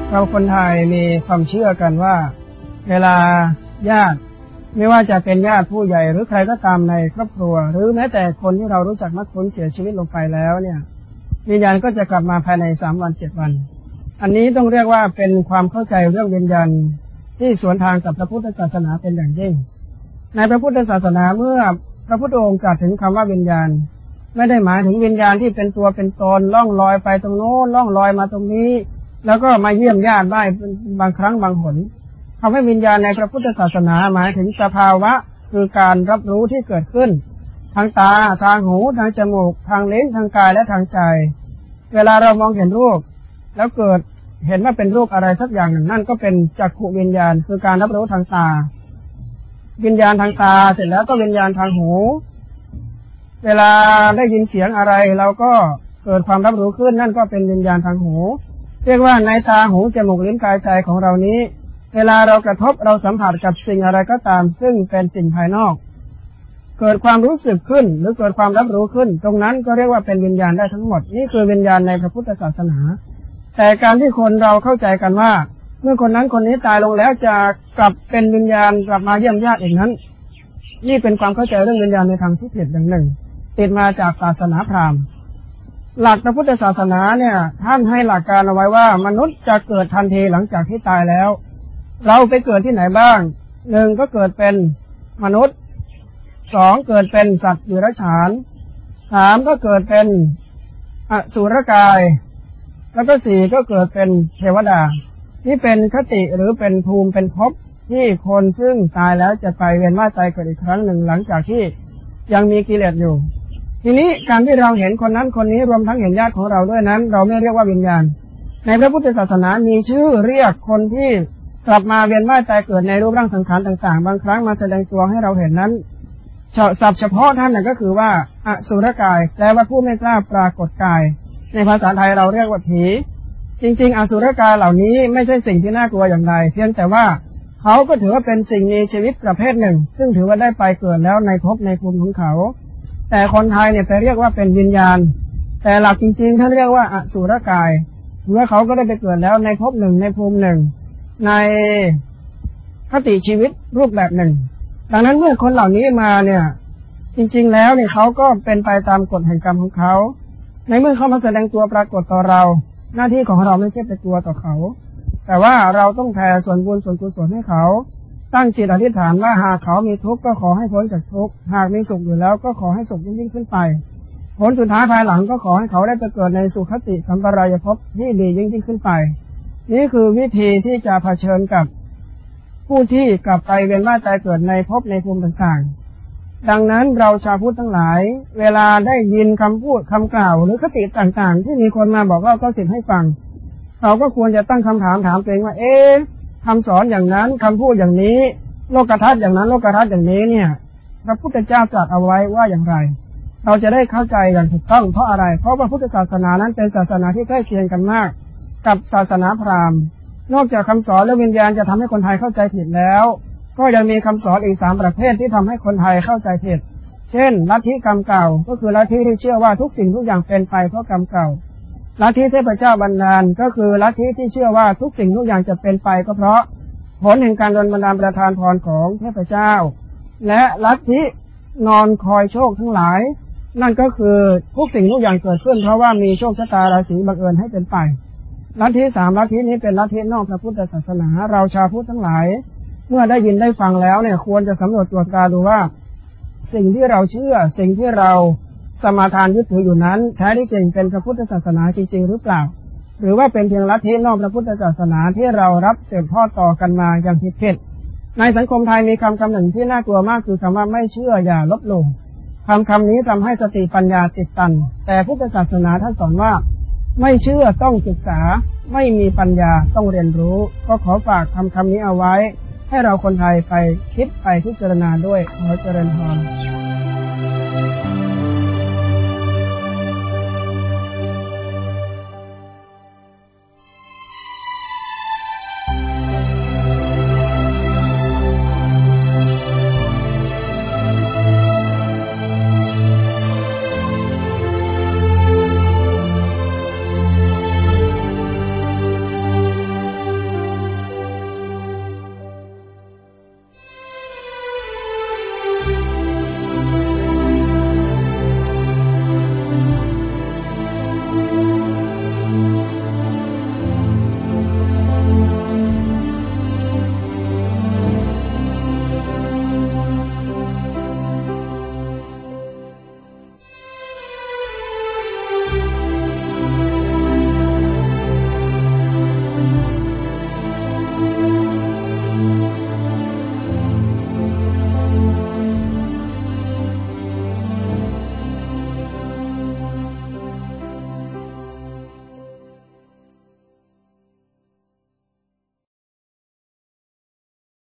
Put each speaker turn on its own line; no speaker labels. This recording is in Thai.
เราคนไทยมีความเชื่อกันว่าเวลาญาติไม่ว่าจะเป็นญาติผู้ใหญ่หรือใครก็ตามในครอบครัวหรือแม้แต่คนที่เรารู้จักมักคุ้นเสียชีวิตลงไปแล้วเนี่ยวิญญาณก็จะกลับมาภายใน3 วัน 7 วันอันนี้ต้องเรียกว่าเป็นความเข้าใจเรื่องวิญญาณที่สวนทางกับพระพุทธศาสนาเป็นอย่างยิ่งในพระพุทธศาสนาเมื่อพระพุทธองค์ตรัสถึงคำว่าวิญญาณไม่ได้หมายถึงวิญญาณที่เป็นตัวเป็นตนล่องลอยไปตรงโน้นล่องลอยมาตรงนี้แล้วก็มาเยี่ยมญาติได้บางครั้งบางหนคำว่าวิญญาณในพระพุทธศาสนาหมายถึงสภาวะคือการรับรู้ที่เกิดขึ้นทางตาทางหูทางจมูกทางลิ้นทางกายและทางใจเวลาเรามองเห็นรูปแล้วเกิดเห็นว่าเป็นรูปอะไรสักอย่างหนึ่งนั่นก็เป็นจักขุวิญญาณคือการรับรู้ทางตาวิญญาณทางตาเสร็จแล้วก็วิญญาณทางหูเวลาได้ยินเสียงอะไรเราก็เกิดความรับรู้ขึ้นนั่นก็เป็นวิญญาณทางหูเรียกว่าในตาหูจมูกลิ้นกายใจของเรานี้เวลาเรากระทบเราสัมผัสกับสิ่งอะไรก็ตามซึ่งเป็นสิ่งภายนอกเกิดความรู้สึกขึ้นหรือเกิดความรับรู้ขึ้นตรงนั้นก็เรียกว่าเป็นวิญญาณได้ทั้งหมดนี่คือวิญญาณในพระพุทธศาสนาแต่การที่คนเราเข้าใจกันว่าเมื่อคนนั้นคนนี้ตายลงแล้วจะกลับเป็นวิญญาณกลับมาเยี่ยมญาติอีกนั้นนี่เป็นความเข้าใจเรื่องวิญญาณในทางที่ผิดอย่างหนึ่งติดมาจากศาสนาพราหมณ์หลักพระพุทธศาสนาเนี่ยท่านให้หลักการเอาไว้ว่ามนุษย์จะเกิดทันทีหลังจากที่ตายแล้วเราไปเกิดที่ไหนบ้าง1ก็เกิดเป็นมนุษย์2เกิดเป็นสัตว์เดรัจฉาน3ก็เกิดเป็นอสุรกายแล้วก็4ก็เกิดเป็นเทวดานี่เป็นคติหรือเป็นภูมิเป็นภพที่คนซึ่งตายแล้วจะไปเวียนว่ายตายเกิดอีกครั้งหนึ่งหลังจากที่ยังมีกิเลสอยู่ทีนี้การที่เราเห็นคนนั้นคนนี้รวมทั้งเห็นญาติของเราด้วยนั้นเราไม่เรียกว่าวิญญาณในพระพุทธศาสนามีชื่อเรียกคนที่กลับมาเวียนว่ายตายเกิดในรูปร่างสังขารต่างๆบางครั้งมาแสดงตัวให้เราเห็นนั้นศัพท์เฉพาะท่านนั่นก็คือว่าอสุรกายแปลว่าผู้ไม่กล้าปรากฏกายในภาษาไทยเราเรียกว่าผีจริงๆอสุรกายเหล่านี้ไม่ใช่สิ่งที่น่ากลัวอย่างใดเพียงแต่ว่าเขาก็ถือว่าเป็นสิ่งมีชีวิตประเภทหนึ่งซึ่งถือว่าได้ไปเกิดแล้วในภพในภูมิของเขาแต่คนไทยเนี่ยไปเรียกว่าเป็นวิญญาณแต่หลักจริงๆท่านเรียกว่าอสุรกายเมื่อเขาก็ได้ไปเกิดแล้วในภพหนึ่งในภูมิหนึ่งในคติชีวิตรูปแบบหนึ่งดังนั้นเมื่อคนเหล่านี้มาเนี่ยจริงๆแล้วเนี่ยเขาก็เป็นไปตามกฎแห่งกรรมของเขาในเมื่อเขามาแสดงตัวปรากฏต่อเราหน้าที่ของเราไม่ใช่ไปตัวต่อเขาแต่ว่าเราต้องแผ่ส่วนบุญส่วนกุศลให้เขาตั้งจิตอธิษฐานว่าหากเขามีทุกข์ก็ขอให้พ้นจากทุกข์หากมีสุขอยู่แล้วก็ขอให้สุขยิ่งขึ้นไปผลสุดท้ายภายหลังก็ขอให้เขาได้ไปเกิดในสุคติสัมปรายภพที่ดียิ่งขึ้นไปนี่คือวิธีที่จะเผชิญกับผู้ที่กลับไปเวียนว่ายตายเกิดในภพในภูมิต่างๆดังนั้นเราชาวพุทธทั้งหลายเวลาได้ยินคำพูดคำกล่าวหรือคติต่างๆที่มีคนมาบอกเล่าก็สิ่งให้ฟังเราก็ควรจะตั้งคำถามถามตัวเองว่าคำสอนอย่างนั้นคำพูดอย่างนี้โลกทัศน์อย่างนั้นโลกทัศน์อย่างนี้เนี่ยพระพุทธเจ้าตรัสเอาไว้ว่าอย่างไรเราจะได้เข้าใจอย่างถูกต้องเพราะอะไรเพราะว่าพุทธศาสนานั้นเป็นศาสนาที่ใกล้เคียงกันมากกับศาสนาพราหมณ์นอกจากคำสอนเรื่องวิญญาณจะทำให้คนไทยเข้าใจผิดแล้วก็ยังมีคำสอนอีก3ประเภทที่ทำให้คนไทยเข้าใจผิดเช่นลัทธิกรรมเก่าก็คือลัทธิที่เชื่อว่าทุกสิ่งทุกอย่างเป็นไปเพราะกรรมเก่าลัทธิเทพเจ้าบันดาลก็คือลัทธิที่เชื่อว่าทุกสิ่งทุกอย่างจะเป็นไปก็เพราะผลแห่งการโดนบันดาลประทานพรของเทพเจ้าและลัทธินอนคอยโชคทั้งหลายนั่นก็คือทุกสิ่งทุกอย่างเกิดขึ้นเพราะว่ามีโชคชะตาราศีบังเอิญให้เป็นไปลัทธิ3ลัทธินี้เป็นลัทธินอกพระพุทธศาสนาเราชาวพุทธทั้งหลายเมื่อได้ยินได้ฟังแล้วเนี่ยควรจะสำรวจตรวจตราดูว่าสิ่งที่เราเชื่อสิ่งที่เราสมาทานยึดถืออยู่นั้นแท้ที่จริงเป็นพระพุทธศาสนาจริงๆหรือเปล่าหรือว่าเป็นเพียงลัทธินอกพระพุทธศาสนาที่เรารับสืบทอดต่อกันมาอย่างผิดในสังคมไทยมีคำหนึ่งที่น่ากลัวมากคือคำว่าไม่เชื่ออย่าลบหลู่คำนี้ทำให้สติปัญญาติดตันแต่พุทธศาสนาท่านสอนว่าไม่เชื่อต้องศึกษาไม่มีปัญญาต้องเรียนรู้ก็ขอฝากคำนี้เอาไว้ให้เราคนไทยไปคิดไปพิจารณาด้วยขอเจริญพร